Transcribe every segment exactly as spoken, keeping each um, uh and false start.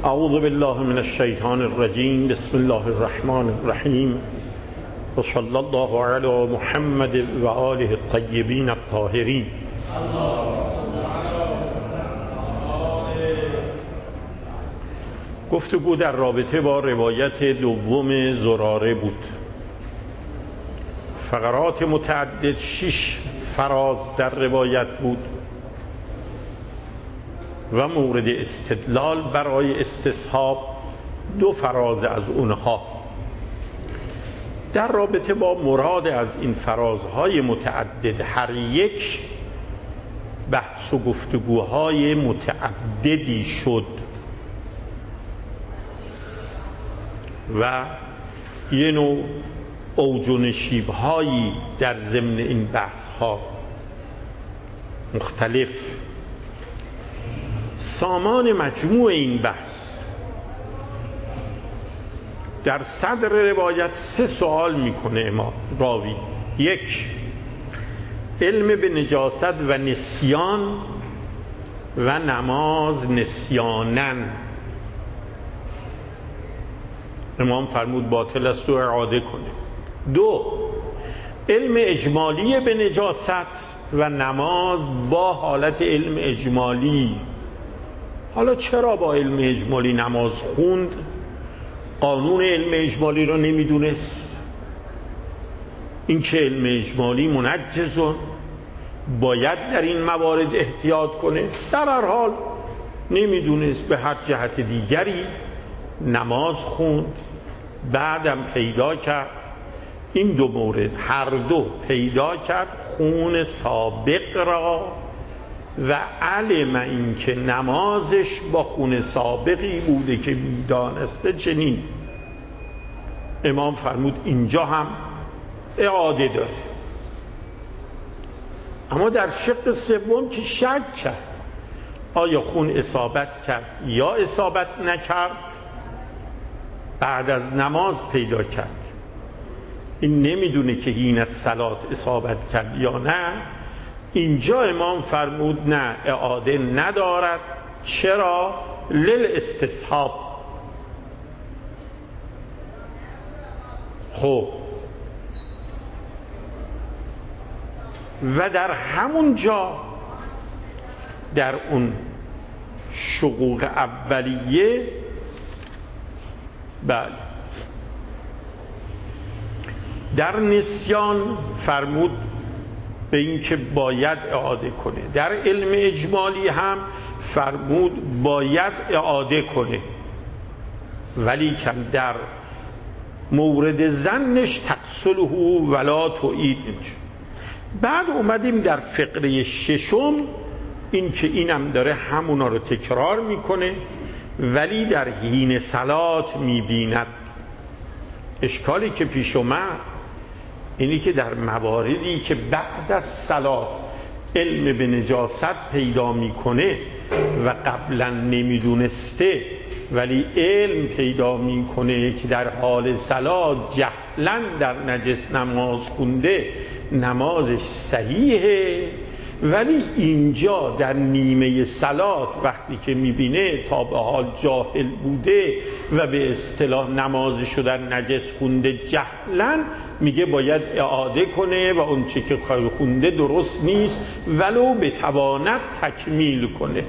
اعوذ بالله من الشیطان الرجیم. بسم الله الرحمن الرحیم و صلی الله علی محمد و آله الطیبین الطاهرین. گفتگو در رابطه با روایت دوم زراره بود. فقرات متعدد، شش فراز در روایت بود و مورد استدلال برای استصحاب دو فراز از اونها. در رابطه با مراد از این فرازهای متعدد هر یک بحث و گفتگوهای متعددی شد و یه نوع اوج و نشیب‌هایی در ضمن این بحث‌ها مختلف. سامان مجموع این بحث در صدر روایت سه سوال میکنه امام راوی. یک، علم به نجاست و نسیان و نماز نسیانن. امام فرمود باطل است و اعاده کنه. دو، علم اجمالی به نجاست و نماز با حالت علم اجمالی. حالا چرا با علم اجمالی نماز خوند؟ قانون علم اجمالی رو نمیدونست. این که علم اجمالی منجزون، باید در این موارد احتیاط کنه. در هر حال نمیدونست. به هر جهت دیگری نماز خوند. بعدم پیدا کرد این دو مورد هر دو پیدا کرد خون سابق را و علم این که نمازش با خون سابقی بوده که میدانسته چنین. امام فرمود اینجا هم اعاده داره. اما در شق سوم که شک کرد آیا خون اصابت کرد یا اصابت نکرد، بعد از نماز پیدا کرد. این نمیدونه که هین از صلات اصابت کرد یا نه. اینجا امام فرمود نه، اعاده ندارد. چرا؟ للاستصحاب. خب و در همون جا در اون شقوق اولیه بله در نسیان فرمود به این که باید اعاده کنه. در علم اجمالی هم فرمود باید اعاده کنه، ولی کم در مورد ظنش تقصله ولا تعید. بعد اومدیم در فقره ششم، این که اینم داره همونا رو تکرار میکنه ولی در حین صلات میبیند. اشکالی که پیش اومد اینی که در مواردی که بعد از صلات علم به نجاست پیدا میکنه و قبلا نمیدونسته ولی علم پیدا میکنه که در حال صلات جهلا در نجس نماز خونده، نمازش صحیحه، ولی اینجا در نیمه صلات وقتی که میبینه تا به حال جاهل بوده و به اصطلاح نمازشو در نجس خونده جهلا، میگه باید اعاده کنه و اون چه که خونده درست نیست ولو بتواند تکمیل کنه.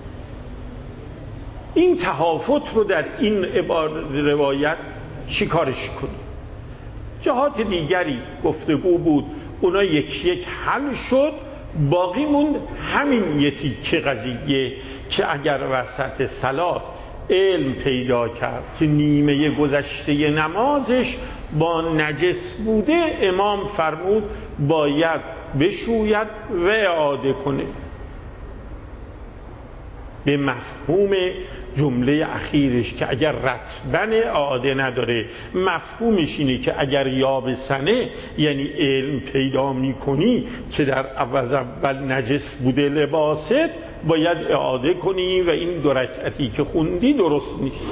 این تهافت رو در این روایت چی کارش کنه؟ جهات دیگری گفتگو بود، اونا یک یک حل شد. باقی موند همین یه تیکه قضیه که اگر وسط صلات علم پیدا کرد که نیمه گذشته نمازش با نجس بوده، امام فرمود باید بشوید و اعاده کنه. به مفهوم جمله اخیرش که اگر رطبن اعاده نداره، مفهومش اینه که اگر یابسنه یعنی علم پیدا میکنی که در عوض اول نجس بوده لباست، باید اعاده کنی و این دو رکعتی که خوندی درست نیست.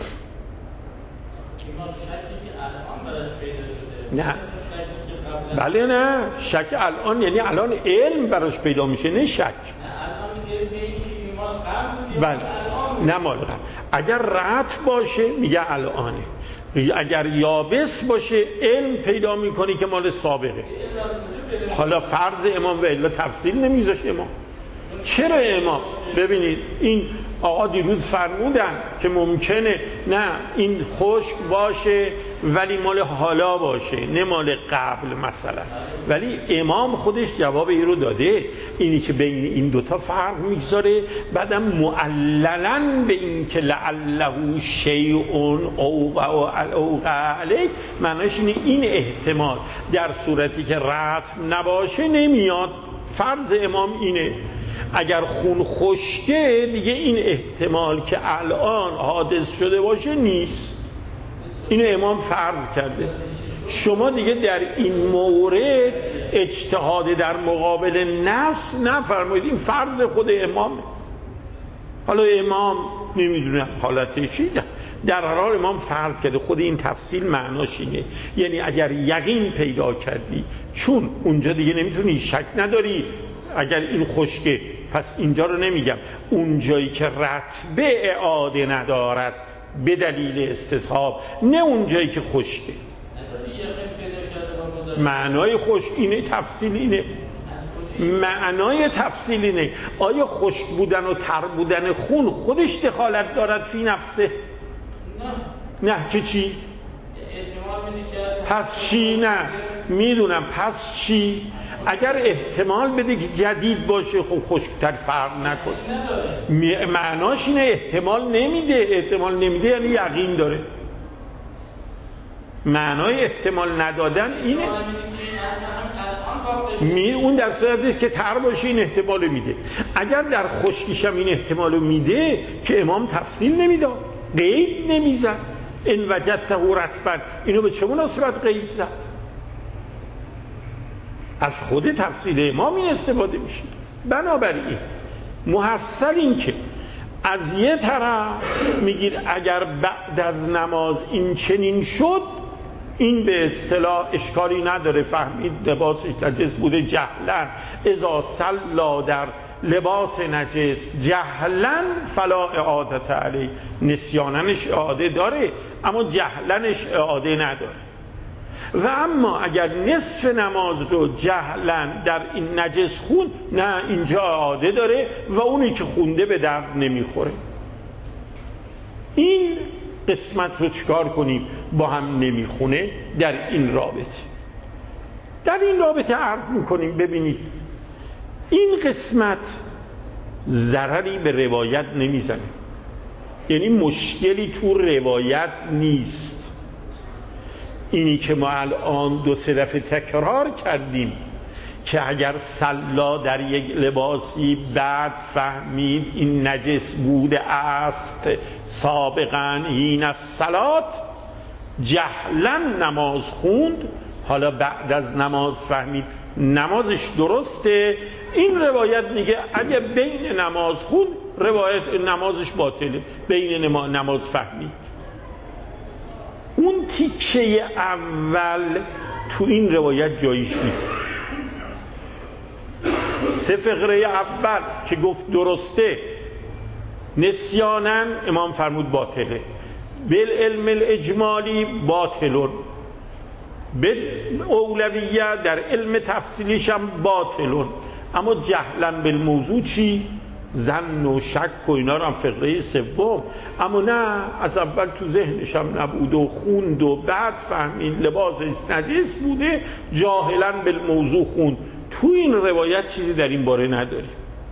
نه بله نه، شک الان یعنی الان علم براش پیدا میشه، نه شک. بله نه مال قبل. اگر رطب باشه میگه الانه، اگر یابس باشه علم پیدا میکنی که مال سابقه. حالا فرض امام و الا تفصیل نمیذاش امام. چرا امام؟ ببینید این آقا دیروز فرمودن که ممکنه نه این خشک باشه ولی مال حالا باشه نه مال قبل مثلا، ولی امام خودش جواب این رو داده، اینی که بین این دوتا فرق میگذاره، بعدم معللاً به این که لعله شیء اوقع علیک، معناش اینه این احتمال در صورتی که رطب نباشه نمیاد. فرض امام اینه اگر خون خشکه دیگه این احتمال که الان حادث شده باشه نیست. اینو امام فرض کرده. شما دیگه در این مورد اجتهاد در مقابل نص نفرمایید، این فرض خود امامه. حالا امام نمیدونم حالت چی در هر حال امام فرض کرده. خود این تفصیل معناش اینه، یعنی اگر یقین پیدا کردی، چون اونجا دیگه نمیتونی شک نداری اگر این خشکه، پس اینجا رو نمیگم، اون جایی که رتبه اعاده ندارد به دلیل استصحاب، نه اون جایی که خشکه. معنای خشک اینه، تفصیل اینه، معنای تفصیل اینه آیا خشک بودن و تر بودن خون خودش دخالت دارد فی نفسه؟ نه. نه که چی؟ پس چی؟ نه میدونم. پس چی؟ اگر احتمال بده که جدید باشه خب خشکتر فرق نکنه. معناش اینه احتمال نمیده. احتمال نمیده یعنی یقین داره. معنای احتمال ندادن اینه می اون در صورتیست که تر باشه این احتمال میده. اگر در خشکیشم این احتمال میده که امام تفصیل نمیداد، قید نمیزد. ان وجدته رطبا، اینو به چه مناسبت قید زد؟ از خود تفصیل امام این استفاده میشه. بنابراین محصل این که از یه طرف میگید اگر بعد از نماز این چنین شد، این به اصطلاح اشکالی نداره، فهمید لباسش نجس بوده جهلن، اذا صلا در لباس نجس جهلن فلا اعادت علی، نسیاننش اعاده داره اما جهلنش اعاده نداره. و اما اگر نصف نماز رو جهلن در این نجس خون، نه اینجا اعاده داره و اونی که خونده به درد نمیخوره. این قسمت رو چکار کنیم؟ با هم نمیخونه در این رابطه. در این رابطه عرض میکنیم ببینید این قسمت ضرری به روایت نمیزنه، یعنی مشکلی تو روایت نیست. اینی که ما الان دو سه دفعه تکرار کردیم که اگر صلا در یک لباسی بعد فهمید این نجس بوده است سابقا این الصلات، جهلن نماز خوند، حالا بعد از نماز فهمید نمازش درسته، این روایت میگه اگه بین نماز خوند روایت نمازش باطله، بین نماز فهمید. اون تیکه اول تو این روایت جایش نیست. سه فقره اول که گفت درسته نسیانن امام فرمود باطله، بالعلم الاجمالی باطلون، به اولویت در علم تفصیلیش هم باطلون، اما جهلن بالموضوع چی؟ زن و شک و اینا رو هم فقره سوم. اما نه از اول تو ذهنش هم نبود و خوند و بعد فهمید لباسش نجس بوده جاهلن بالموضوع خوند. تو این روایت چیزی در این باره نداری.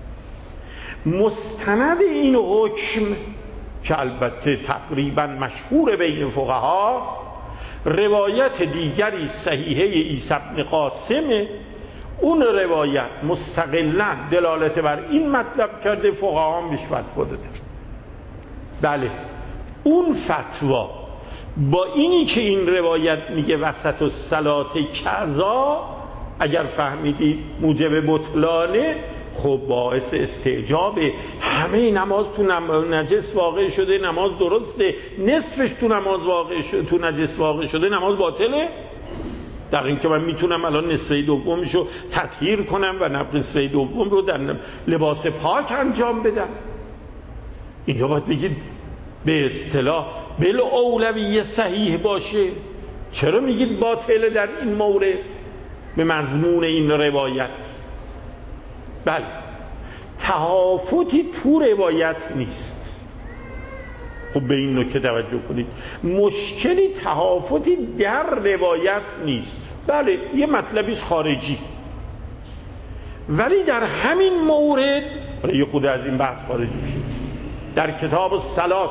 مستند این حکم که البته تقریبا مشهور بین فقهاست، روایت دیگری صحیحه عیسی بن قاسمه. اون روایت مستقلاً دلالت بر این مطلب کرده، فقها هم بهش فتوا دادن. بله اون فتوا با اینی که این روایت میگه وسط الصلات کذا، اگر فهمیدید موجب بطلانه، خب باعث استعجاب همه نماز تو نجس واقع شده نماز درسته، نصفش تو نماز واقع شده تو نجس واقع شده نماز باطله. در این که من میتونم الان نصفه دومشو تطهیر کنم و نصفه دوم رو در لباس پاک انجام بدم. اینجا باید بگید به اصطلاح بل اولویه صحیح باشه. چرا میگید باطله در این مورد به مضمون این روایت؟ بله، تهافتی تو روایت نیست. خب به این نکته توجه کنید، مشکلی تهافتی در روایت نیست. بله یه مطلبی خارجی، ولی در همین مورد یه خود از این بحث خارج میشه. در کتاب الصلات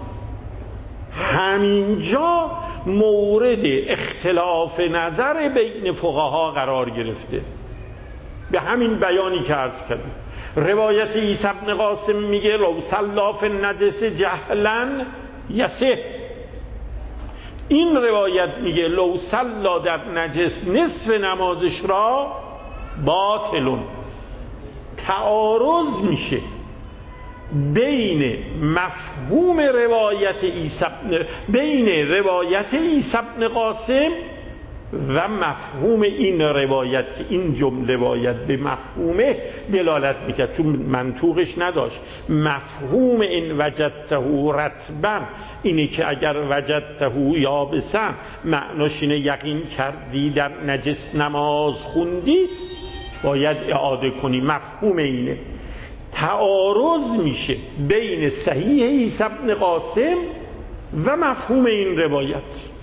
همینجا مورد اختلاف نظر بین فقها قرار گرفته، به همین بیانی که عرض کردیم. روایت عیسی بن قاسم میگه لو صلی فی النجس جهلا یصح. این روایت میگه لو صلی در نجس نصف نمازش را باطلون. تعارض میشه بین مفهوم روایت عیسی بین روایت عیسی بن قاسم و مفهوم این روایت که این جمله روایت به مفهومه دلالت میکرد، چون منطوقش نداشت. مفهوم این وجدته رطبا اینی که اگر وجدته یابسا معناش اینه یقین کردی در نجس نماز خوندی باید اعاده کنی. مفهوم اینه. تعارض میشه بین صحیح عیسی بن قاسم و مفهوم این روایت.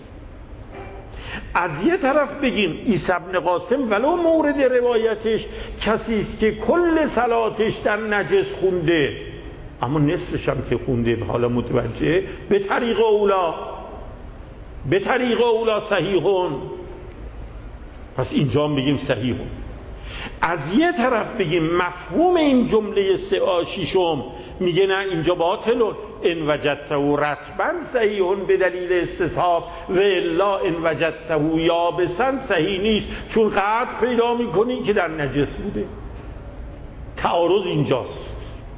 از یه طرف بگیم عیسی بن قاسم ولو مورد روایتش کسی است که کل صلاتش در نجس خونده، اما نصفش هم که خونده حالا متوجه به طریق اولا به طریق اولا صحیحون، پس اینجا هم بگیم صحیحون. از یه طرف بگیم مفهوم این جمله سه آشیشم میگه نه اینجا باطلون، ان وجدته رطبا صحیحون به دلیل استصحاب و الا ان وجدته یابسا صحیح نیست چون قطع پیدا میکنی که در نجس بوده. تعارض اینجاست.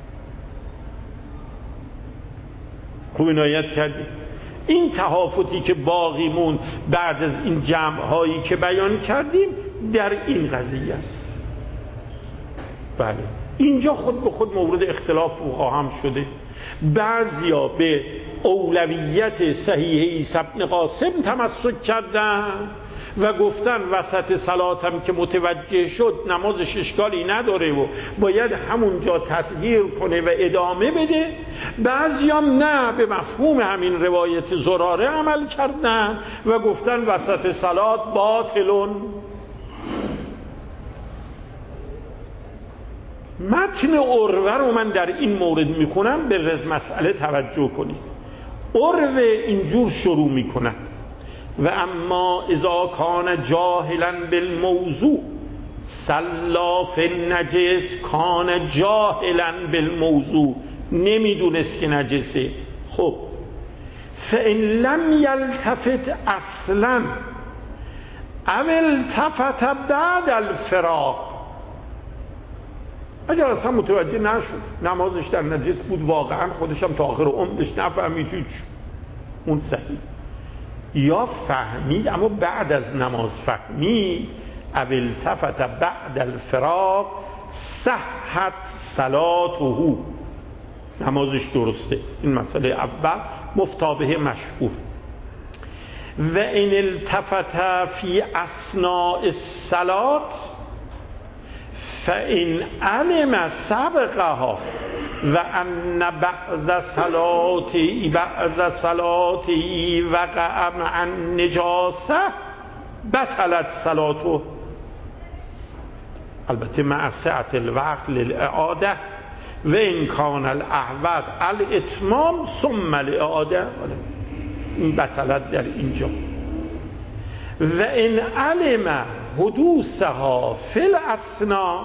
خوب عنایت کردی. این تهافتی که باقی موند بعد از این جمع هایی که بیان کردیم در این قضیه است. بله اینجا خود به خود مورد اختلاف فقها هم شده. بعضیا به اولویت صحیح عیسی بن قاسم تمسک کردن و گفتن وسط صلاتم که متوجه شد نمازش اشکالی نداره و باید همونجا تطهیر کنه و ادامه بده. بعضیام نه، به مفهوم همین روایت زراره عمل کردن و گفتن وسط صلات باطلون. متن عروه رو من در این مورد میخونم، به مسئله توجه کنید. عروه اینجور شروع میکنن و اما اذا کان جاهلا بالموضوع صلی فی النجس کان جاهلا بالموضوع، نمیدونست که نجسه. خب فان لم یلتفت اصلا او التفت بعد الفراق، اگر اصلا متوجه نشد نمازش در نجس بود واقعا، خودش هم تا آخر عمرش نفهمید هیچ، اون صحیح. یا فهمید اما بعد از نماز فهمید او التفت بعد الفراق صحت صلاته، نمازش درسته. این مسئله اول مفتابه مشهور. و ان التفت فی اثناء الصلاه فإن علم سبقها و ان بعض صلاتی بعض صلاتی وقع مع النجاسه بطلت صلاته، البته مع سعة الوقت للإعاده و ان کان الاحوط الاتمام ثم الاعاده، این بطلت در اینجا. و ان علم حدوثها فی الاسنا،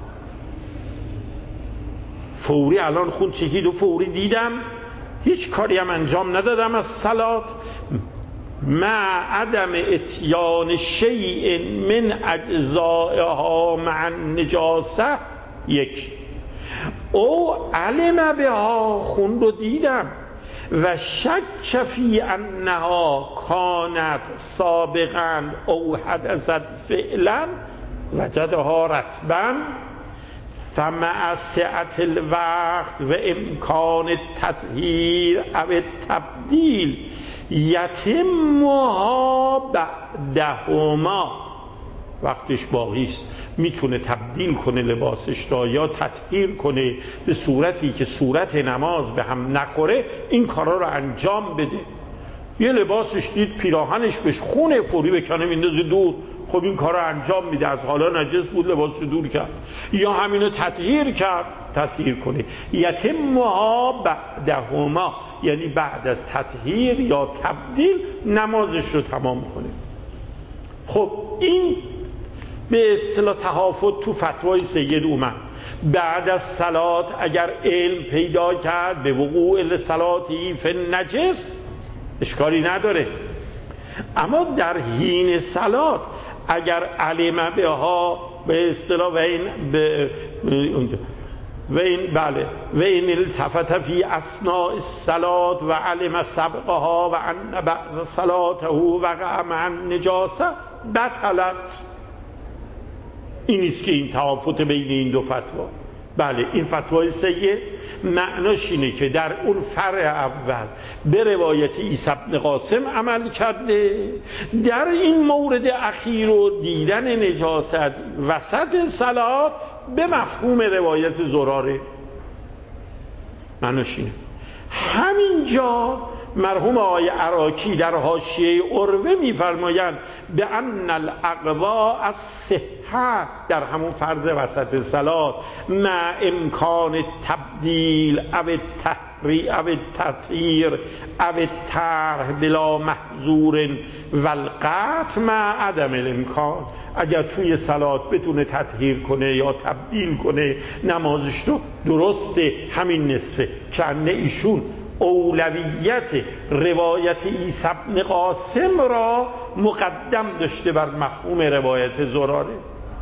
فوری الان خون چکید و فوری دیدم هیچ کاری هم انجام ندادم از صلات، مع عدم اتیان شیء من اجزائها مع النجاسه، یک او علم بها، خون رو دیدم و شک فی انها کانت سابقا او حدثت فعلا وجدها رطبا، فمع سعت الوقت و امکان تطهیر او تبدیل یتمها بعدهما، وقتش باقی است میتونه تبدیل کنه لباسش را یا تطهیر کنه به صورتی که صورت نماز به هم نخوره، این کارا رو انجام بده. یه لباسش دید پیراهنش بهش خونه، فوری بکنه میندازه دور، خب این کارا انجام میده، از حالا نجس بود لباسش دور کرد. یا همینو تطهیر کرد، تطهیر کنه. یتمها بعدهما، یعنی بعد از تطهیر یا تبدیل نمازش رو تمام کنه. خب این به اصطلاح تهافت تو فتوای سید اومد. بعد از صلات اگر علم پیدا کرد به وقوع صلاتی فی نجس اشکالی نداره، اما در حین صلات اگر علم بها به اصطلاح و این به اونجا و این بله و این التفت فی اثناء الصلات و علم سبقها و ان بعض صلاته وقع مع النجاسه بطلت. این است که این تفاوت بین این دو فتوا. بله این فتوای سید معناش اینه که در اون فرع اول به روایت عیسی بن قاسم عمل کرده، در این مورد اخیر و دیدن نجاست وسط صلات به مفهوم روایت زراره. معناش اینه. همینجا مرحوم آقای عراقی در حاشیه عروه میفرمایند به ان الاقوا الصحه، در همون فرض وسط صلات مع امکان تبدیل او تحری او تطهیر او طرح بلا محظور والقطع مع عدم الامکان، اگر توی صلات بتونه تطهیر کنه یا تبدیل کنه نمازش رو درسته، همین نصفه. چند ایشون اولویت روایت عیسی بن قاسم را مقدم داشته بر مفهوم روایت زراره.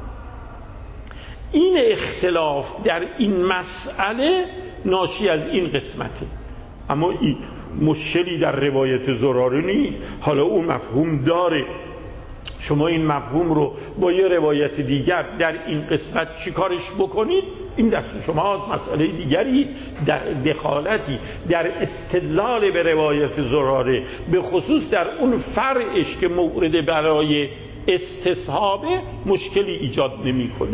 این اختلاف در این مسئله ناشی از این قسمته، اما این مشکلی در روایت زراره نیست. حالا اون مفهوم داره، شما این مفهوم رو با یه روایت دیگر در این قسمت چی کارش بکنید این دست شما. مسئله دیگری در دخالتی در استدلال به روایت زراره به خصوص در اون فرعش که مورد برای استصحابه مشکلی ایجاد نمی کنه.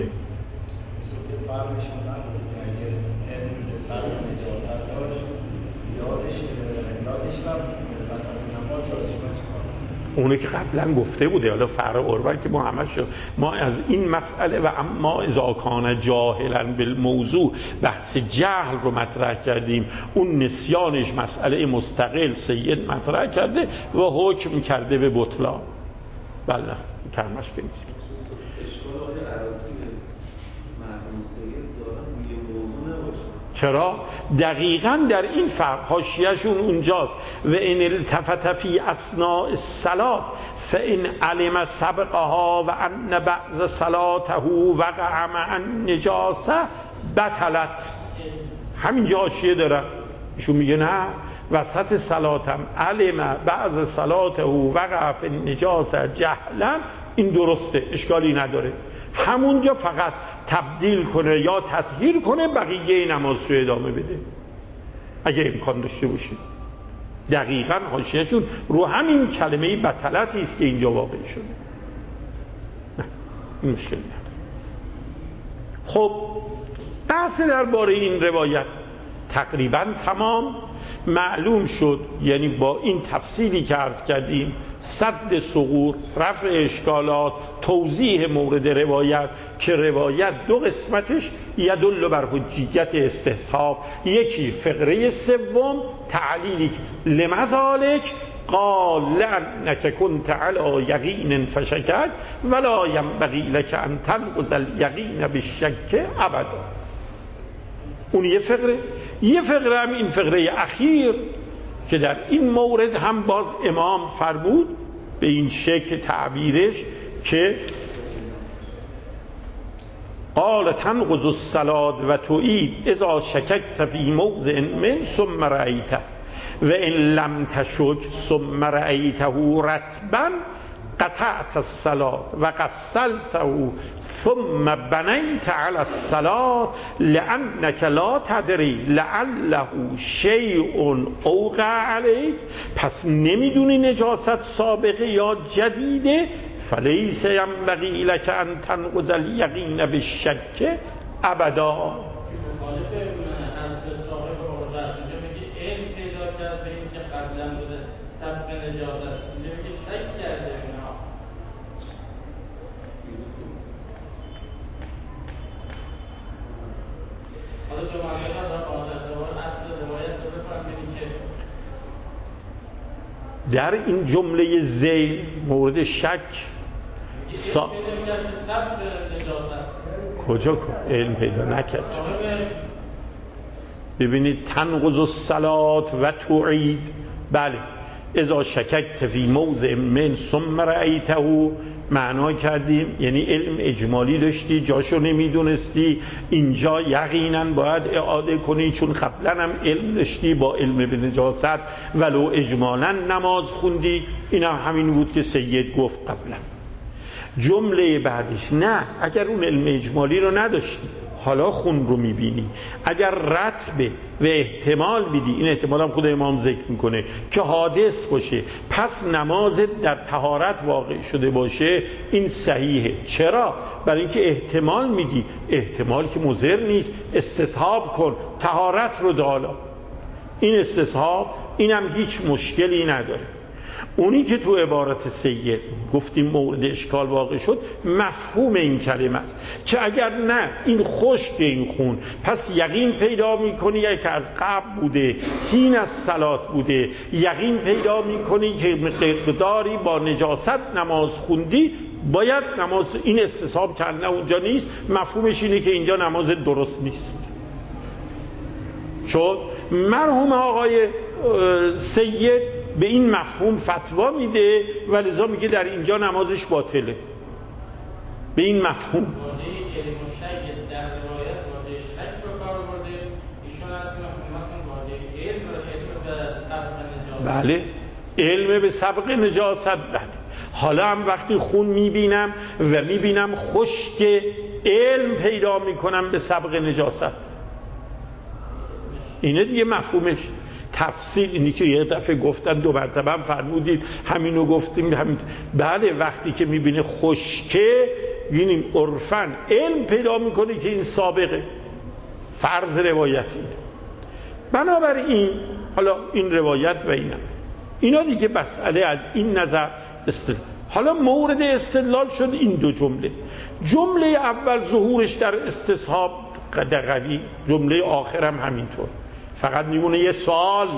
اونه که قبلا گفته بوده، حالا فرع عروه که ما همش ما از این مسئله و اما اذا کان جاهلا بالموضوع بحث جهل رو مطرح کردیم، اون نسیانش مسئله مستقل سید مطرح کرده و حکم کرده به بطلان. بله کلمش که نیست. چرا؟ دقیقاً در این فرق حاشیه‌شون اونجاست. و ان التفت فی اثناء الصلاه فان علم سبقها و ان بعض صلاته وقع مع النجاسه بطلت. همینجا حاشیه داره ایشون میگه نه، وسط صلاتم علم بعض صلاته وقع فی النجاسه جهلا، این درسته اشکالی نداره، همونجا فقط تبدیل کنه یا تطهیر کنه، بقیه نماز رو ادامه بده اگه امکان داشته باشید. دقیقاً حاشیه‌شون رو همین کلمه بطلتی است که اینجا واقع شده. نه این مشکل نداره. خب بحث درباره این روایت تقریباً تمام معلوم شد، یعنی با این تفصیلی که عرض کردیم، سد ثغور، رفع اشکالات، توضیح مورد روایت که روایت دو قسمتش یدل بر حجیت استصحاب، یکی فقره سوم تعلیلی لمذالک قال لأنك كنت على یقین فشکک ولا ينبغي لك ان تنقض الیقین بالشک ابدا. اون یه فقره. یه فقره هم این فقره اخیر که در این مورد هم باز امام فرمود به این شکل تعبیرش که قال تنقض الصلاة و تعید اذا شککت فی موضع من ثم رأیته و ان لم تشک ثم رأیته رطبا قطعت الصلاة و قصلته ثم بنیت علی الصلاة لأنك لا تدری لعله شیء اوقع علیک، پس نمیدونی نجاست سابقه یا جدیده، فلیس ینبغی لک ان تنقض الیقین بالشک ابدا. در این جمله ذیل مورد شک سا... کجا علم پیدا نکرد؟ ببینید تنقض الصلاة و تعید، بله اذا شککت فی موضع من ثم رأیته معنا کردیم، یعنی علم اجمالی داشتی جاشو نمیدونستی، اینجا یقینا باید اعاده کنی چون قبلا هم علم داشتی با علم به نجاست ولو اجمالا نماز خوندی. این هم همین بود که سید گفت قبلا. جمله بعدش نه، اگر اون علم اجمالی رو نداشتی حالا خون رو میبینی، اگر رتبه و احتمال میدی، این احتمال هم خود امام ذکر میکنه که حادث باشه پس نماز در طهارت واقع شده باشه، این صحیحه. چرا؟ برای اینکه احتمال میدی، احتمال که مضر نیست، استصحاب کن طهارت رو دالا، این استصحاب اینم هیچ مشکلی نداره. اونی که تو عبارت سید گفتیم مورد اشکال واقع شد مفهوم این کلمه است که اگر نه این خشک این خون پس یقین پیدا میکنی که از قبل بوده، هین از صلات بوده، یقین پیدا میکنی که مقداری با نجاست نماز خوندی باید نماز، این استصحاب کرده اونجا نیست، مفهومش اینه که اینجا نماز درست نیست. شد مرحوم آقای سید به این مفهوم فتوا میده و لذا میگه در اینجا نمازش باطله. به این مفهوم بله علم به سبق نجاست، بله. حالا هم وقتی خون میبینم و میبینم خشک، علم پیدا میکنم به سبق نجاست، اینه دیگه مفهومش. تفصیل اینی که یه دفعه گفتن دو مرتبه هم فرمودید همینو گفتیم همین. بله وقتی که میبینه خشکه بینیم عرفاً علم پیدا میکنه که این سابقه فرض روایتی. بنابراین حالا این روایت و اینم اینا دیگه مسئله از این نظر استدلال. حالا مورد استدلال شد این دو جمله. جمله اول ظهورش در استصحاب قدقوی، جمله آخرم همینطور. فقط میمونه یه سوال،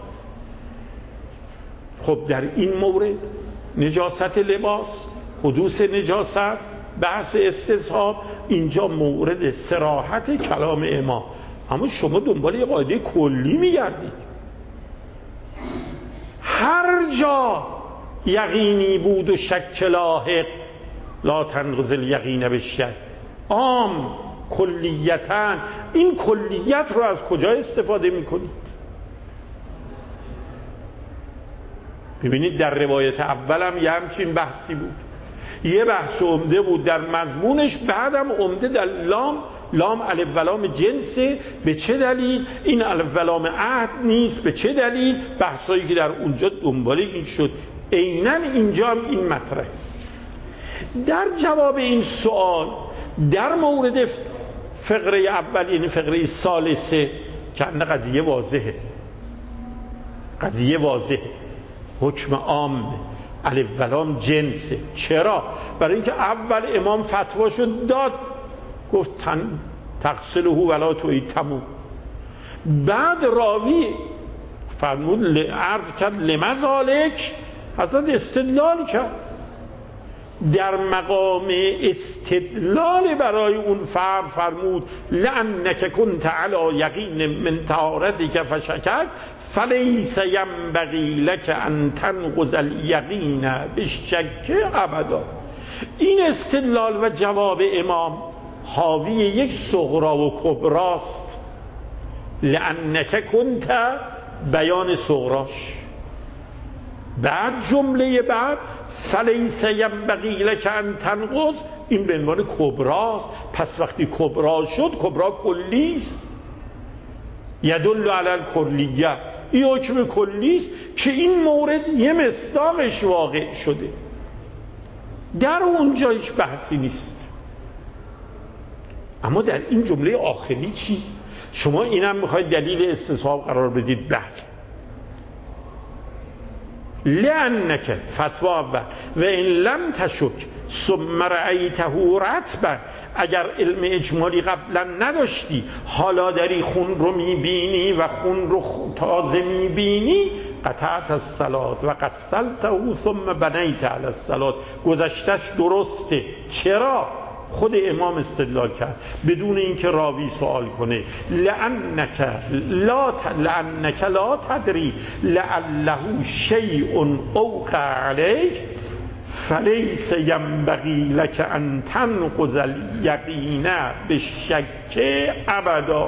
خب در این مورد نجاست لباس، حدوث نجاست، بحث استصحاب، اینجا مورد صراحت کلام امام، اما شما دنبال یه قاعده کلی میگردید. هر جا یقینی بود و شک لاحق لا تنقض الیقین بالشک، عام کلیتاً، این کلیت رو از کجا استفاده میکنید؟ ببینید در روایت اولم یه همچین بحثی بود، یه بحث عمده بود در مضمونش، بعدم عمده در لام، لام الف و لام جنسه، به چه دلیل؟ این الف و لام عهد نیست، به چه دلیل؟ بحثایی که در اونجا دنباله این شد، عیناً اینجا هم این مطرح. در جواب این سوال در مورد فقره اول یعنی فقره ثالثه که قضیه واضحه، قضیه واضحه، حکم عام الف و لام جنسه. چرا؟ برای اینکه اول امام فتواشو داد، گفت تن تغسله ولا تعیتمو، بعد راوی فرمود عرض کرد لمذالک، حضرت استدلال کرد، در مقام استدلال برای اون فرد فرمود لأنک کنت علی یقین من طهارتک فشکک فلیس ینبغی لک ان تنقض الیقین بالشک ابدا. این استدلال و جواب امام حاوی یک صغرا و کبراست. لأنک کنت بیان صغراش، بعد جمله بعد فلیس ینبغی لک ان تنقض، این به عنوان کبراست. پس وقتی کبرا شد، کبرا کلیست، یدل علی الکلیه، این حکم کلیست که این مورد یه مصداقش واقع شده، در اونجا هیچ بحثی نیست. اما در این جمله آخری چی؟ شما اینم میخواید دلیل استصحاب قرار بدید؟ بله. لأنک فتوا اول و این لم تشک ثم رأیته رطبا، اگر علم اجمالی قبلا نداشتی حالا داری خون رو میبینی و خون رو تازه میبینی، قطعت الصلاة و قصلته ثم بنیت علی الصلاة، گذشتش درسته. چرا؟ خود امام استدلال کرد بدون اینکه راوی سوال کنه. لأنک لا لأنک لا تدری لعله شیء اوقع علیک فلیس ینبغی لک ان تنقض الیقین بالشک ابدا.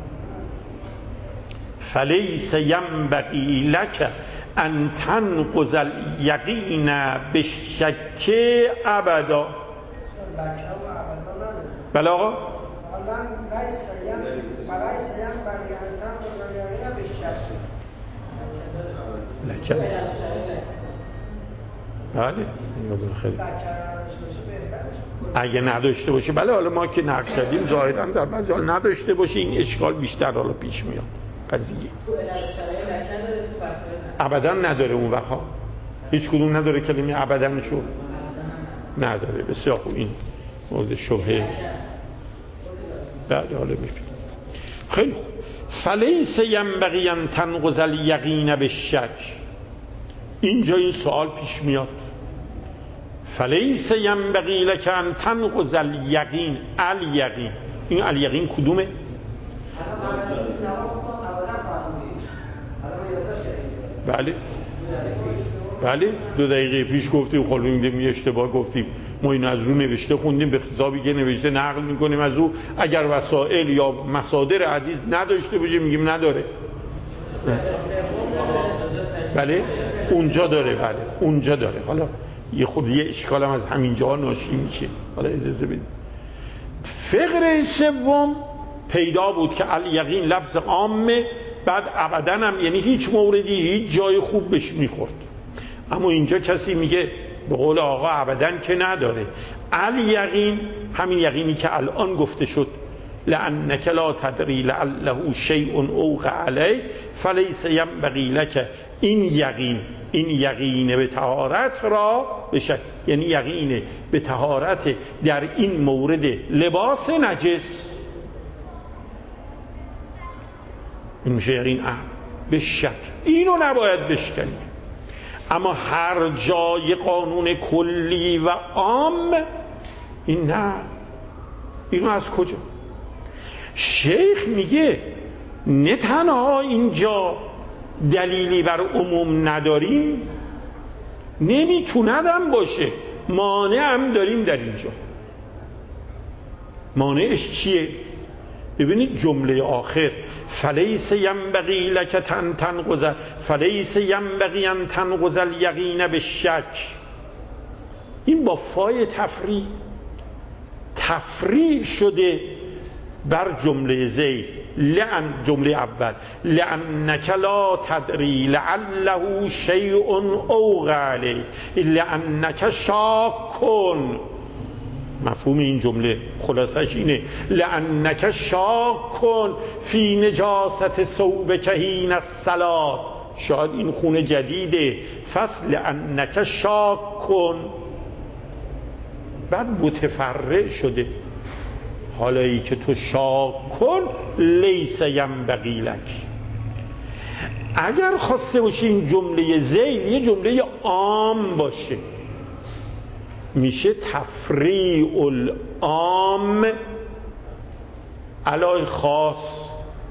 فلیس ینبغی لک ان تنقض الیقین بالشک ابدا. بله آقا؟ لکه بله خیلی اگه نداشته باشه بله. حالا ما که نقد کردیم ظاهرا در بعضی حال نداشته باشه این اشکال بیشتر حالا پیش میاد قضیه. ابدا نداره اون وقت ها، هیچ کدوم نداره کلمه ابدا شو نداره. بسیار خوب، این مورد شبهه. بله حالا میبینیم. خیلی خوب. فلیس ینبغی ان تنقض الیقین بالشک، اینجا این سوال پیش میاد. فلیس ینبغی لک ان تنقض الیقین، الیقین، این الیقین کدومه؟ بله بله دو دقیقه پیش گفتیم خلویم می اشتباه گفتیم، ما این از رو نوشته خوندیم، به حسابی که نوشته نقل میکنیم از او. اگر وسائل یا مصادر حدیث نداشته باشه میگیم نداره. بله اونجا داره، بله اونجا داره. حالا یه خود یه اشکالم از همین جا ناشی میشه. حالا اجازه بدید. فقره سوم پیدا بود که الیقین لفظ عامه، بعد ابداً هم یعنی هیچ موردی هیچ جای خوب بهش میخورد. اما اینجا کسی میگه به قول آقا ابداً که نداره. الیقین همین یقینی که الان گفته شد، لأنک لا تدری لعله شیء اوقع علیک فلیس ینبغی لک، این یقین، این یقین به طهارت را بشک، یعنی یقین به طهارت در این مورد لباس نجس، این میشه یقین عام به شک. اینو نباید بشکنی. اما هر جای قانون کلی و عام این نه. اینو از کجا؟ شیخ میگه نه تنها اینجا دلیلی بر عموم نداریم، نمیتوندم باشه، مانع هم داریم در اینجا. مانعش چیه؟ ببینید جمله آخر فلیس ینبغی لک ان تنقض فلیس ینبغی ان تنقض الیقین بالشک، این با فای تفریع تفریع شده بر جمله زید. لعن جمله اول لأنک لا تدری لعله شیء اوقع علیک لأنک شاک، مفهوم این جمله خلاصش اینه لأنک شاک فی نجاست ثوبک حین الصلاة، شاید این خون جدیده، فصل لأنک شاک، بعد متفرع شده حالا ای که تو شاک کن لیس ینبغی لک. اگر خواسته باشی این جمله ذیل یه جمله عام باشه میشه تفریع العام علی خاص.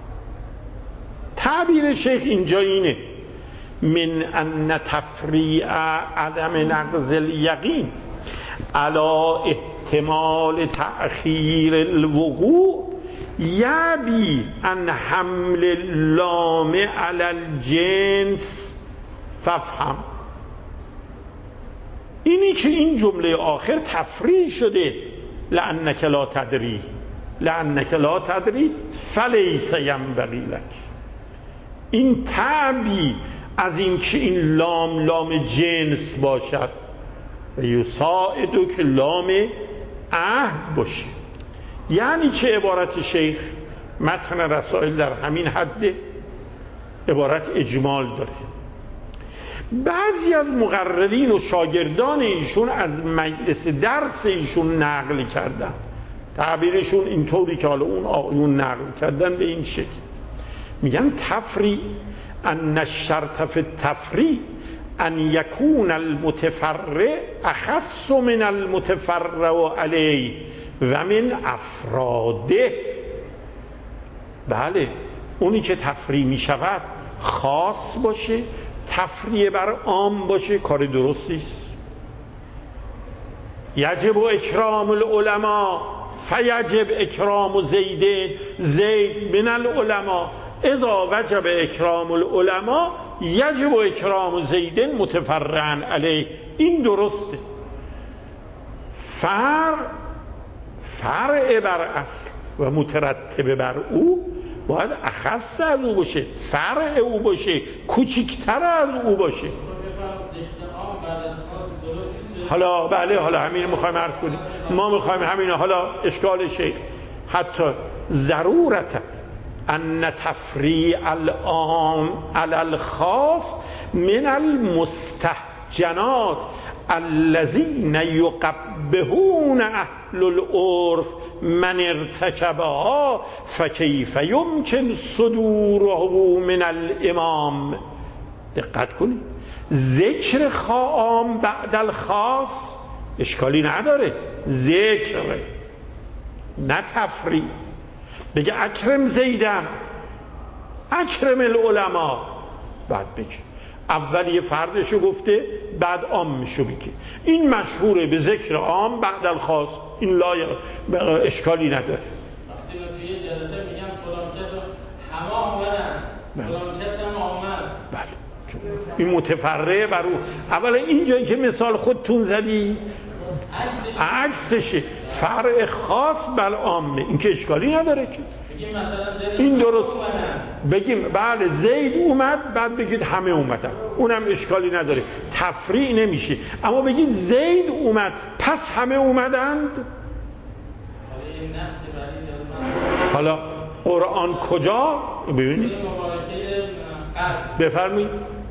تعبیر شیخ اینجا اینه من ان تفریع عدم نقض الیقین علی احتمال تأخیر الوقوع یبی ان حمل اللام علی الجنس ففهم. اینی که این جمله آخر تفریع شده، لأنک لا تدری لأنک لا تدری فلیس ینبغی لک. این تعبی از این که این لام لام جنس باشد و یساعدو که لام عهد باشه. یعنی چه عبارت شیخ؟ متن رسائل در همین حد عبارت اجمال داره. بعضی از مقررین و شاگردان ایشون از مجلس درس ایشون نقل کردن، تعبیرشون اینطوری که حالا اون آقایون نقل کردن به این شکل، میگن تفری ان الشرط فی التفری ان یکون المتفرع اخص من المتفرع علیه و من افراده. بله، اونی که تفریع می شود خاص باشه، تفریع بر عام باشه، کار درستی است. یجب اکرام العلماء فیجب اکرام زید زید من العلماء اذا وجب اکرام العلماء یجب اکرام زید متفرعا علیه. این درسته. فرع فرع بر اصل و مترتب بر او باید اخص از او باشه، فرع او باشه، کوچکتر از او باشه. حالا بله، حالا همین میخوایم عرض کنیم، ما میخوایم همین. حالا اشکال شیخ حتی ضرورت ان تفریع العام علی الخاص من المستحجنات الذين يقبحون اهل العرف من ارتكبها فكيف يمكن صدوره من الامام. دقت کنید، ذکر عام بعد الخاص اشکالی نداره، ذکر نه تفریع. بگه اکرم زیدن، اکرم العلماء، بعد بگه اول یه فردشو گفته بعد عامشو بگه. این مشهوره به ذکر عام بعد الخاص، این لایق اشکالی نداره. وقتی من توی یه جلسه میگم فلان کس همه آمدن، فلان کس هم آمد، بله این متفرع بر او. اولا اینجایی که مثال خودتون زدی عکسشه، فرع خاص بر عامه، این که اشکالی نداره که. این درست بگیم بله زید اومد بعد بگید همه اومدن، اونم اشکالی نداره، تفریع نمیشه. اما بگید زید اومد پس همه اومدند. حالا قرآن کجا ببینید؟ بفرمایید.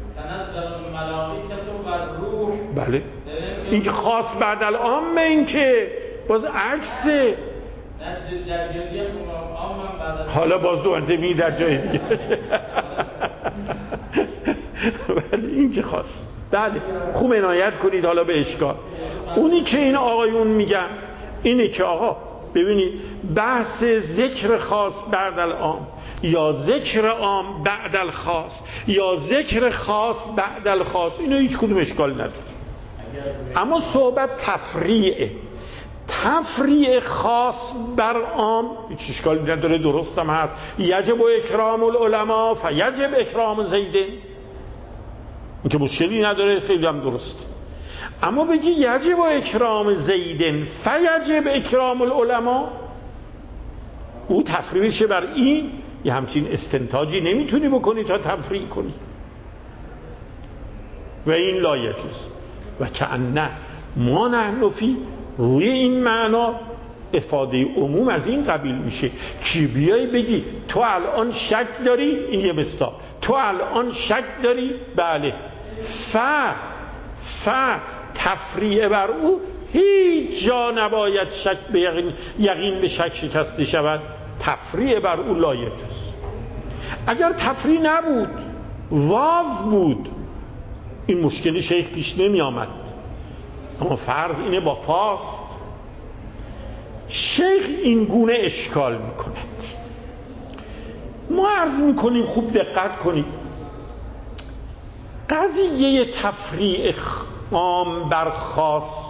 بله این که خاص بعد العامه، این که باز عکسه. حالا باز دو انتمی در جای دیگه ولی این که خاص. بله خوب عنایت کنید حالا به اشکال. اونی که این آقایون میگن اینه که آقا ببینید بحث ذکر خاص بعد العام یا ذکر عام بعد الخاص یا ذکر خاص بعد الخاص، اینو هیچ کدوم اشکال نداره. اما صحبت تفریعه، تفریع خاص بر عام هیچ اشکالی نداره، درست هم هست. یجب اکرام العلماء فیجب اکرام زید، این که مشکلی نداره، خیلی هم درست. اما بگی یجب اکرام زید فیجب اکرام العلماء، او تفریعش بر این، یه همچین استنتاجی نمیتونی بکنی تا تفریع کنی و این لا یجوز. و کأنه ما نحن فی، روی این معنا افاده عموم از این قبیل میشه که بیای بگی تو الان شک داری، این یه مصداق، تو الان شک داری، بله ف ف تفریع بر او هیچ جا نباید شک به یقین, یقین به شک شکسته شود. تفریع بر او لا یجوز. اگر تفریع نبود واو بود این مشکلی شیخ پیش نمی آمد. اما فرض اینه با فاست، شیخ این گونه اشکال میکند. ما عرض میکنیم خوب دقت کنید، قضیه تفریع عام بر خاص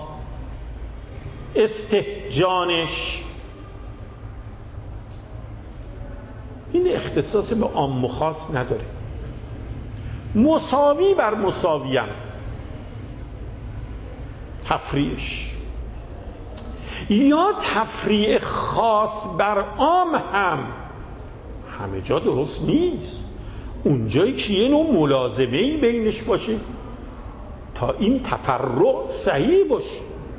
استهجانش این اختصاص به عام و خاص نداره، مساوی بر مساوی هم. تفریعش. یا تفریع خاص بر عام هم همه جا درست نیست. اونجایی که یه نوع ملازمه‌ای بینش باشه تا این تفرع صحیح باشه.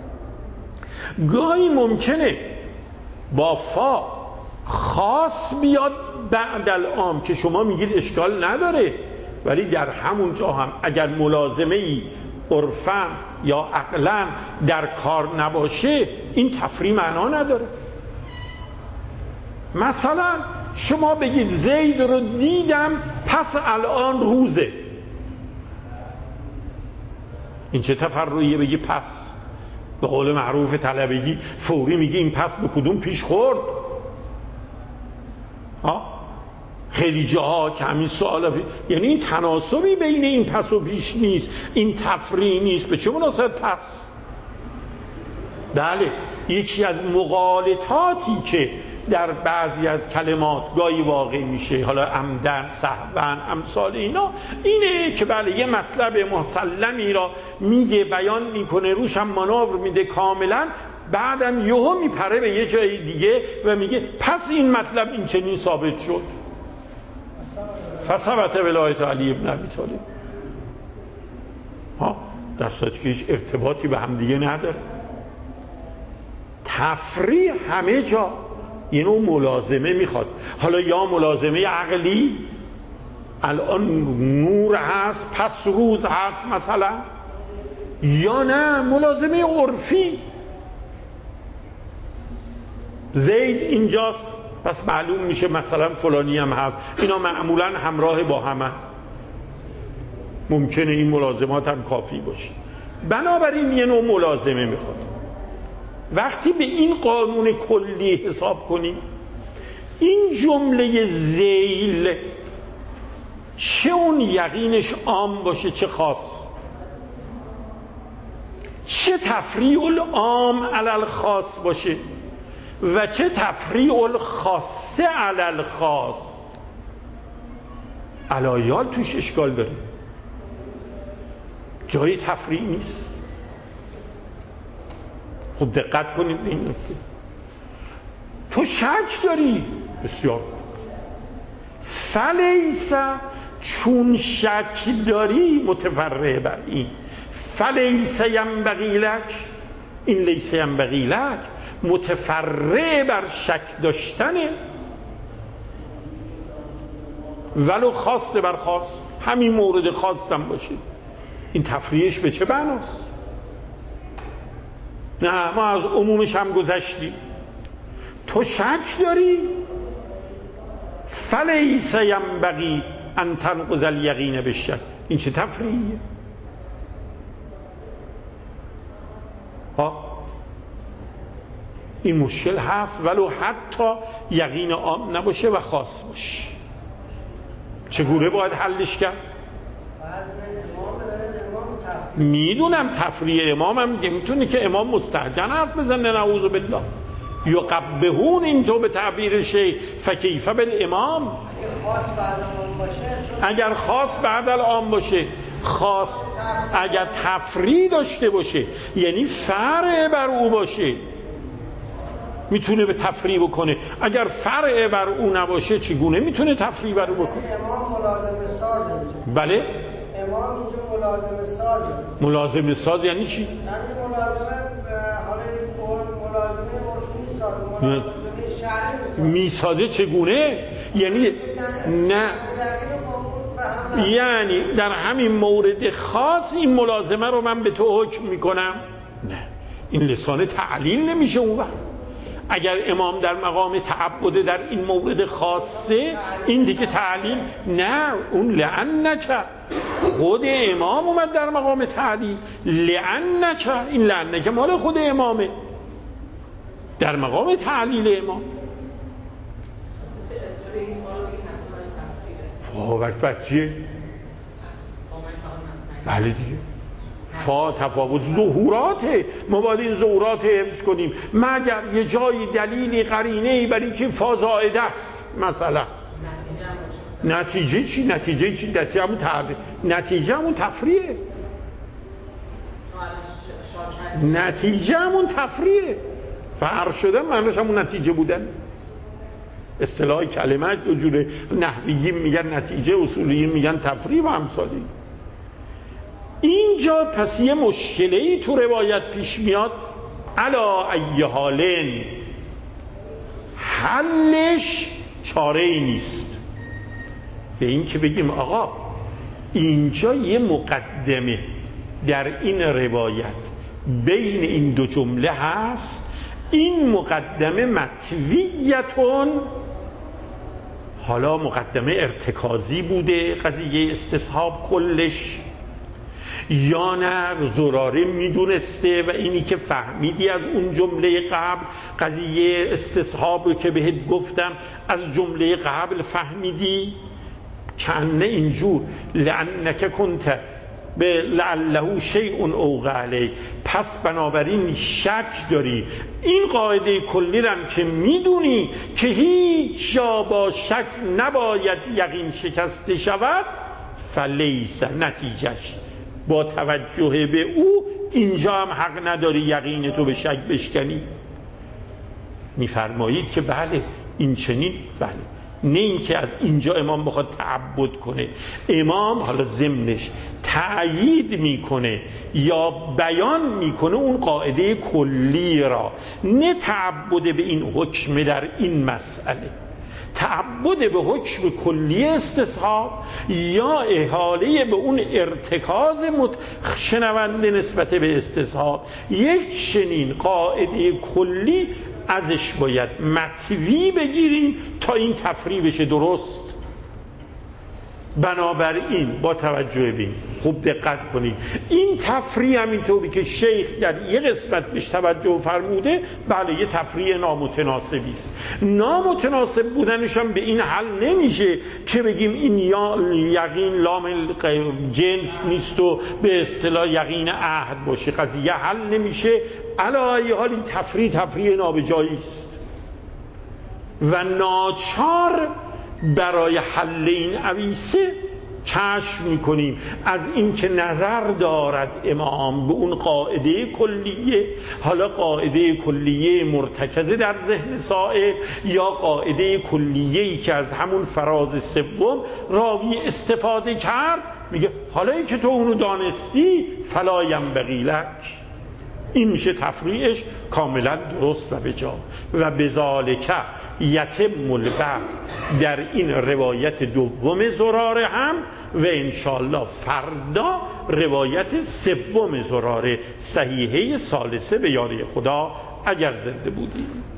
گاهی ممکنه با فا خاص بیاد بعد العام که شما میگید اشکال نداره، ولی در همون جا هم اگر ملازمه‌ای عرفاً یا عقلاً در کار نباشه این تفریع معنا نداره. مثلا شما بگید زید رو دیدم پس الان روزه، این چه تفرعیه؟ بگی پس، به قول معروف طلبگی فوری میگی این پس به کدوم پیش خورد؟ ها خیلی جاها که همین سوال بی... یعنی این تناسبی بین این پس و پیش نیست، این تفریع نیست، به چه مناسبت پس؟ بله، یکی از مغالطاتی که در بعضی از کلمات گاهی واقع میشه، حالا عمدن، سهوا، امثال اینا، اینه که بله یه مطلب مسلمی را میگه، بیان میکنه، روش هم مانور میده کاملا، بعدم یهو میپره به یه جای دیگه و میگه پس این مطلب این چنین ثابت شد. فثبت ولایت علی ابن ابی طالب، ها در صورتی که هیچ ارتباطی به هم دیگه نداره. تفریع همه جا یه نوع ملازمه میخواد، حالا یا ملازمه عقلی، الان نور هست پس روز هست مثلا، یا نه ملازمه عرفی، زید اینجاست پس معلوم میشه مثلا فلانی هم هست، اینا معمولا همراه با همن، ممکنه این ملازمات هم کافی باشه. بنابراین یه نوع ملازمه میخواد. وقتی به این قانون کلی حساب کنیم، این جمله ذیل چه اون یقینش عام باشه چه خاص، چه تفریع العام علی الخاص باشه و چه تفریع الخاص علی الخاص، علایال توش اشکال داره، جای تفریع نیست. خب دقت کنید به این نکته. تو شک داری، بسیار خوب، فلیس چون شک داری متفرع بر این، فلیس ینبغی لک، این لیس ینبغی لک متفرع بر شک داشتنه، ولو خاص بر خاص، همین مورد خاصم باشه، این تفریعش به چه بناست؟ نه ما از عمومش هم گذشتیم. تو شک داری، فلیس ینبغی ان تنقض الیقین بالشک، این چه تفریعیه؟ ها این مشکل هست، ولو حتی یقین عام نباشه و خاص باشه. چگونه باید حلش کرد؟ میدونم تفریع امام هم میتونه که امام مستهجن حرف بزنه، نعوذ بالله، یقبهون این تو به تعبیر شیخ فکیف بالامام، اگر خاص بعد العام باشه، خاص اگر تفریع داشته باشه یعنی فرع بر او باشه میتونه به تفریع بکنه، اگر فرع بر او نباشه چگونه میتونه تفریع بر او بکنه؟ امام ملازم سازه. بله امام اینجا ملازم سازه. ملازم ساز یعنی چی؟ یعنی ملازمه حالا ملازمه عرفی میسازه، ملازمه شرعی میسازه. میسازه چگونه؟ یعنی نه، یعنی در همین مورد خاص این ملازمه رو من به تو حکم میکنم؟ نه، این لسان تعلیل نمیشه اون وقت. اگر امام در مقام تعبده در این مورد خاصه، این دیگه تعلیل نه، اون لعنک، خود امام اومد در مقام تعلیل، لعنک، این لعنک مال خود امامه در مقام تعلیل امام. فا وقت چیه؟ بله دیگه، فا تفاوت ظهوراته، ما باید این ظهورات حفظ کنیم، مگر یه جایی دلیلی قرینه‌ای برای که فا زائده است مثلا. نتیجه چی؟ نتیجه چی؟ نتیجه همون تفریعه. نتیجه همون تفریه. فرق شده معنیش همون نتیجه بودن. اصطلاح کلمه دو جوره، نحویی میگن نتیجه، اصولی میگن تفریع و امثالی. اینجا پس یه مشکلی تو روایت پیش میاد، علا ای حالن حلش چاره ای نیست. به این که بگیم آقا اینجا یه مقدمه در این روایت بین این دو جمله هست، این مقدمه مطویتون، حالا مقدمه ارتکازی بوده قضیه استصحاب کلش، یا نه زراره میدونسته و اینی که فهمیدی از اون جمله قبل قضیه استصحاب رو که بهت گفتم از جمله قبل فهمیدی، کنه اینجور لعنک کنت به لعله شیء اوقع علیک، پس بنابراین شک داری. این قاعده کلی رم که میدونی که هیچ جا با شک نباید یقین شکسته شود، فلیس نتیجهش با توجه به او اینجا هم حق نداری یقین تو به شک بشکنی. میفرمایید که بله این چنین، بله، نه اینکه از اینجا امام بخواد تعبد کنه، امام حالا ضمنش تأیید میکنه یا بیان میکنه اون قاعده کلی را، نه تعبد به این حکم در این مسئله، تعبد به حکم کلی استصحاب یا احاله به اون ارتکاز شنونده نسبت به استصحاب. یک چنین قاعده کلی ازش باید مطوی بگیریم تا این تفریع بشه درست. بنابراین با توجه به این خوب دقت کنید، این تفریع همینطوری که شیخ در یه قسمت بهش توجه فرموده، بله یه تفریع نامتناسبی است. نامتناسب بودنش هم به این حل نمیشه که بگیم این یا یقین لام جنس نیست و به اصطلاح یقین عهد باشه، قضیه حل نمیشه. علی ای حال این تفریع تفریع نابجایی است و ناچار برای حل این عویسه کشف میکنیم از این که نظر دارد امام به اون قاعده کلیه، حالا قاعده کلیه مرتکزه در ذهن سائل یا قاعده کلیه‌ای که از همون فراز سوم راوی استفاده کرد، میگه حالا ای که تو اونو دانستی فلا ینبغی لک، این میشه تفریعش کاملا درست و بجا. و بذالک یتم البحث در این روایت دوم زراره هم و انشالله فردا روایت سوم زراره صحیحه ثالثه به یاری خدا اگر زنده بودیم.